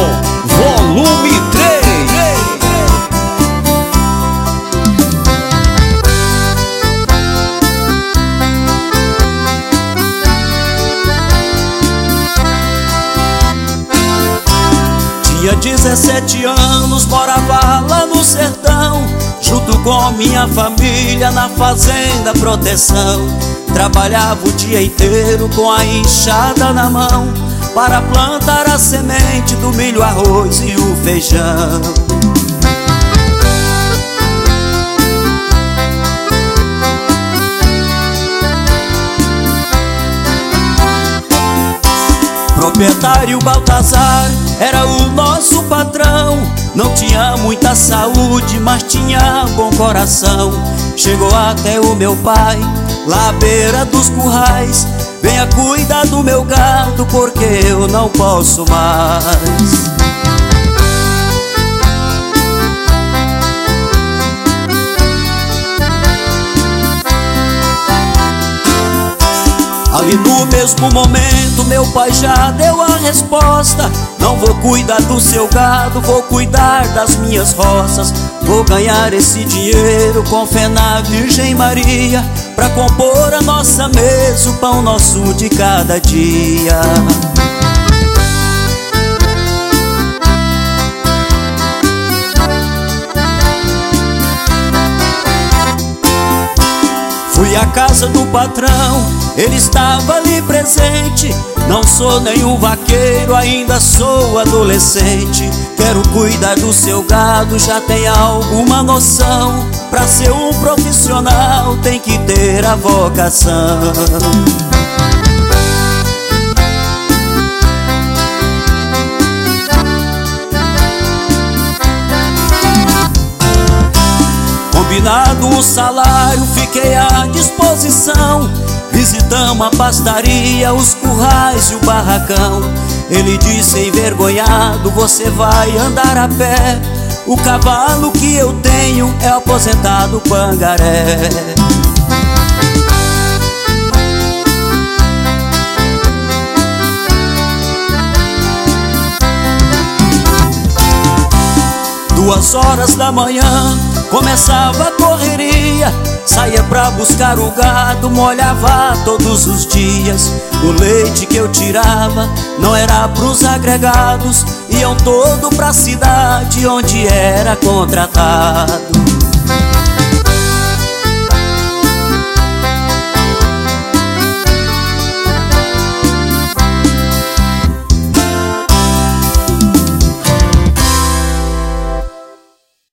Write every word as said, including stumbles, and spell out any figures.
Volume três. Tinha dezessete anos, morava lá no sertão, junto com minha família na fazenda Proteção. Trabalhava o dia inteiro com a enxada na mão, para plantar a semente do milho, arroz e o feijão. Proprietário Baltazar era o nosso patrão. Não tinha muita saúde, mas tinha bom coração. Chegou até o meu pai, lá à beira dos currais: venha cuidar do meu gado, porque eu não posso mais. Ali no mesmo momento meu pai já deu a resposta: não vou cuidar do seu gado, vou cuidar das minhas roças. Vou ganhar esse dinheiro com fé na Virgem Maria, pra compor a nossa mesa, o pão nosso de cada dia. Fui à casa do patrão, ele estava ali presente. Não sou nenhum vaqueiro, ainda sou adolescente. Quero cuidar do seu gado, já tem alguma noção. Pra ser um profissional tem que ter a vocação. Combinado o salário, fiquei à disposição. Visitamos a pastaria, os currais e o barracão. Ele disse envergonhado: você vai andar a pé. O cavalo que eu tenho é o aposentado Pangaré. Duas horas da manhã começava a correria. Saía pra buscar o gado, molhava todos os dias. O leite que eu tirava não era pros agregados, iam todo pra cidade onde era contratado.